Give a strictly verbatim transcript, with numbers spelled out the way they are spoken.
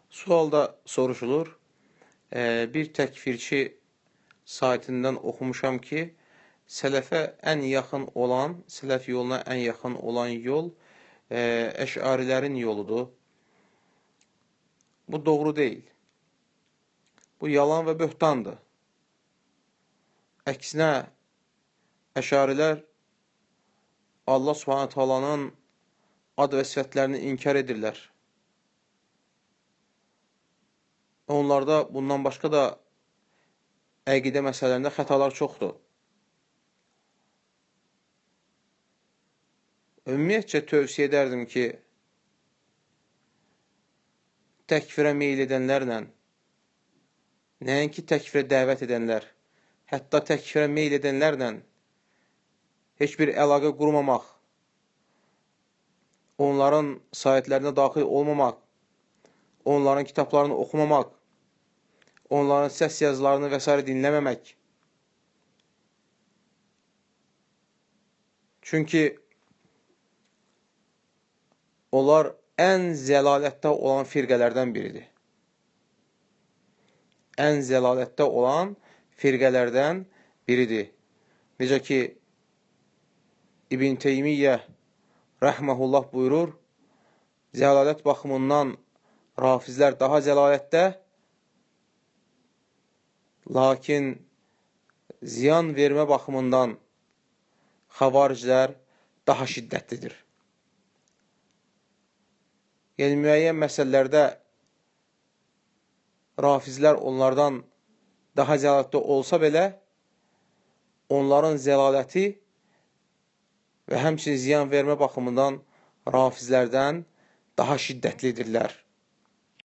Sualda soruşulur. E, bir təkfirçi saytından oxumuşam ki, sələfə ən yaxın olan, sələf yoluna ən yaxın olan yol e, əşarilərin yoludur. Bu doğru deyil. Bu yalan və böhtandır. Əksinə, əşarilər Allah Subhanahu taalanın ad və sifətlərini inkar edirlər. Onlarda bundan başqa da əqidə məsələlərində xətalar çoxdur. Ümumiyyətcə tövsiyə edərdim ki, təkfirə meyil edənlərlə, nəinki təkfirə dəvət edənlər, hətta təkfirə meyil edənlərlə heç bir əlaqə qurmamaq, onların saytlərinə daxil olmamaq, onların kitablarını oxumamaq, onların səs yazılarını və s. dinləməmək. Çünki onlar ən zəlalətdə olan firqələrdən biridir. Ən zəlalətdə olan firqələrdən biridir. Necə ki, İbn Teymiyyə rəhməhullah buyurur, zəlalət baxımından rafizlər daha zəlalətdə, lakin ziyan vermə baxımından xavariclər daha şiddətlidir. Yəni, müəyyən məsələlərdə rafizlər onlardan daha zəlalətdə olsa belə, onların zəlaləti və həmçinin ziyan vermə baxımından rafizlərdən daha şiddətlidirlər.